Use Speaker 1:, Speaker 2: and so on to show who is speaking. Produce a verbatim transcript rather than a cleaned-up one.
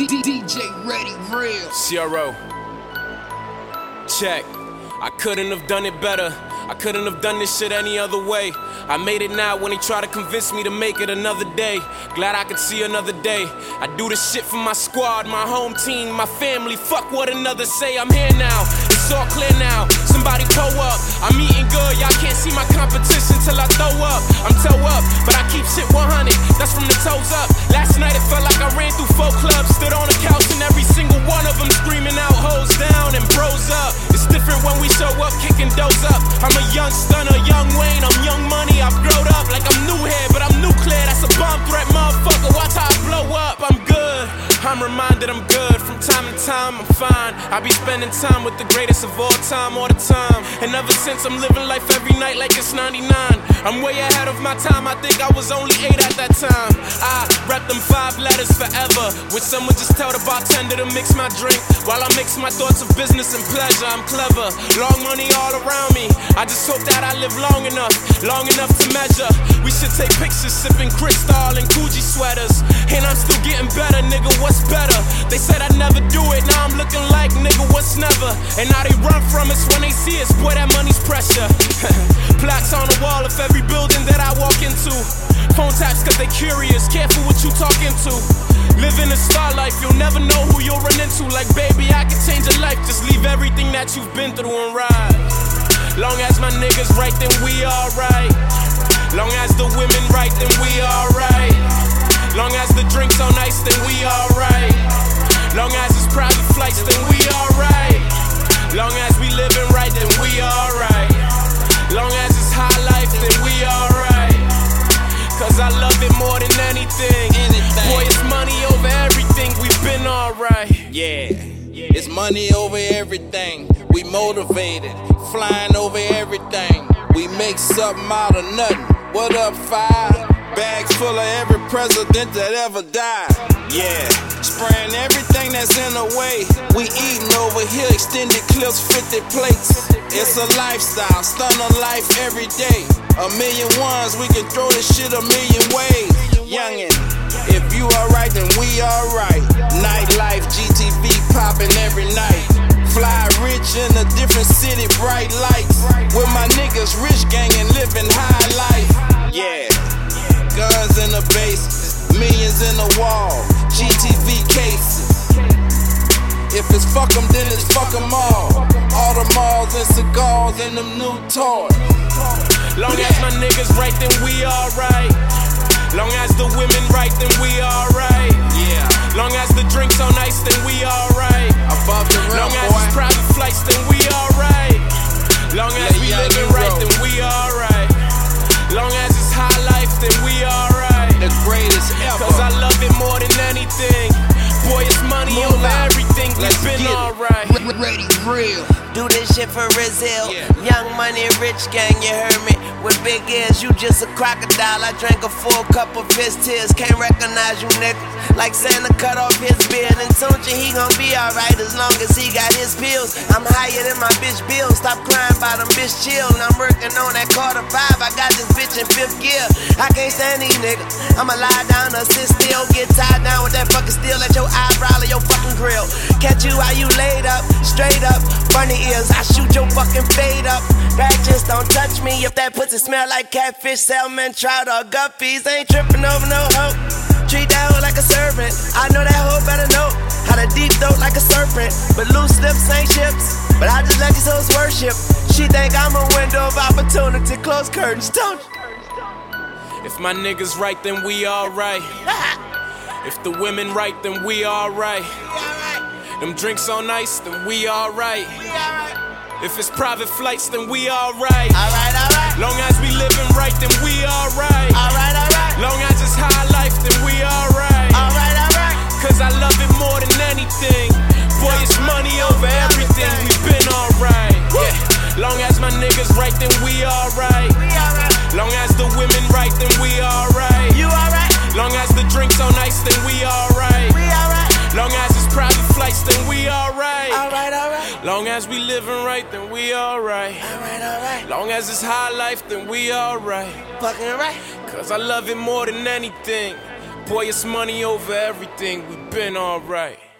Speaker 1: D J Ready Real.
Speaker 2: C R O. Check. I couldn't have done it better. I couldn't have done this shit any other way. I made it now when they try to convince me to make it another day. Glad I could see another day. I do this shit for my squad, my home team, my family. Fuck what another say. I'm here now. It's all clear now. Somebody pull up. I'm eating good. Y'all can't see my competition till I throw up. I'm toe up, but I keep shit one hundred. That's from the toes up. Last night it felt like I ran through four clubs. Stood on the couch and every single one of them screaming out hoes down and bros up. It's different when we show up kicking doors up. I'm a young stunner, young Wayne, I'm young money. I've grown up like I'm new here, but I'm nuclear. That's a bomb threat, motherfucker. Watch how I blow up. I'm good. I'm reminded I'm good. From time to time, I'm fine. I be spending time with the greatest of all time, all the time. And ever since, I'm living life every night like it's ninety-nine. I'm way ahead of my time. I think I was only eight at that time. I rap them five letters forever. Would someone just tell the bartender to mix my drink while I mix my thoughts of business and pleasure? I'm clever. Long money all around me. I just hope that I live long enough, long enough to measure. We should take pictures sipping Cristal and Coogee sweaters. And I'm still getting better, nigga, what's better? They said I'd never do it, now I'm looking like nigga, what's never? And now they run from us when they see us, boy, that money's pressure. Plaques on the wall of every building that I walk into. Phone taps cause they curious, careful what you talking to. Living a star life, you'll never know who you'll run into. Like baby, I can change your life, just leave everything that you've been through and ride. Long as my niggas right, then we alright. Long as the women right, then we alright. Long as the drinks on ice, then we alright. Long as it's private flights, then we alright. Long as we living right, then we alright. Long as it's high life, then we alright. Cause I love it more than anything. anything. Boy, it's money over everything, we've been alright.
Speaker 3: Yeah, it's money over everything. We motivated, flying over everything. We make something out of nothing. What up, five? Bags full of every president that ever died. Yeah, spraying everything that's in the way. We eating over here, extended clips, fifty plates. It's a lifestyle, stunning life every day. A million ones, we can throw this shit a million ways. Youngin', if you alright, then we alright. Nightlife, G T V popping every night. Fly rich in a different city, bright lights. With my niggas, rich gang and living high life. Yeah, guns in the bases, millions in the wall, G T V cases. If it's fuck 'em, then it's fuck 'em all. All the malls and cigars and them new toys.
Speaker 2: Long as my niggas right, then we alright. Long as the women right, then we alright.
Speaker 3: Yeah.
Speaker 2: Long as the drinks on ice, then we alright.
Speaker 3: Above the rim,
Speaker 2: Long as
Speaker 3: boy.
Speaker 2: it's private flights, then we alright. Long as
Speaker 3: Yeah,
Speaker 2: we
Speaker 3: yeah,
Speaker 2: living
Speaker 3: you
Speaker 2: right,
Speaker 3: roll.
Speaker 2: then we alright. Long as it's high life, then we alright.
Speaker 3: The greatest ever.
Speaker 2: Cause I love it more than anything. Boy, it's money
Speaker 3: Move
Speaker 2: over
Speaker 3: out.
Speaker 2: everything, we've
Speaker 3: Let's
Speaker 2: been
Speaker 3: get it.
Speaker 2: alright.
Speaker 1: Ready Real.
Speaker 4: Do this shit for Brazil.
Speaker 3: Yeah.
Speaker 4: Young money, rich gang, you heard me. With big ears, you just a crocodile. I drank a full cup of his tears. Can't recognize you, nigga. Like Santa cut off his beard. And told you he gon' be alright as long as he got his pills. I'm higher than my bitch bill. Stop crying about them, bitch, chill. And I'm working on that quarter five. I got this bitch in fifth gear. I can't stand these niggas. I'ma lie down or sit still. Get tied down with that fucking steel at your eyebrow or your fucking grill. Catch you while you laid up, straight up. Funny ears, I shoot your fucking fade up. That just don't touch me. If that pussy smell like catfish, salmon, trout, or guppies, ain't tripping over no hoe. Treat that hoe like a servant. I know that hoe better know how to deep throat like a serpent. But loose lips ain't ships. But I just let these hoes worship. She think I'm a window of opportunity. Close curtains, don't you?
Speaker 2: If my niggas right, then we alright. If the women right, then we alright. Them drinks on ice, then we alright. If it's private flights, then we alright.
Speaker 4: Alright, alright.
Speaker 2: Long as we living right, then we alright.
Speaker 4: Alright, alright.
Speaker 2: Long as it's high life, then we alright.
Speaker 4: Alright, alright.
Speaker 2: Cause I love it more than anything. Boy, it's money over everything, we've been alright. Yeah. Long as my niggas right, then we alright.
Speaker 4: We alright.
Speaker 2: Long as the women right, then we alright.
Speaker 4: You alright.
Speaker 2: Long as the drinks on ice, then we alright.
Speaker 4: We alright.
Speaker 2: Long as it's private flights, then we alright.
Speaker 4: Alright, alright.
Speaker 2: Long as we living right, then we alright.
Speaker 4: Alright, alright.
Speaker 2: Long as it's high life, then we alright.
Speaker 4: Fucking right.
Speaker 2: Cause I love it more than anything. Boy, it's money over everything, we been alright.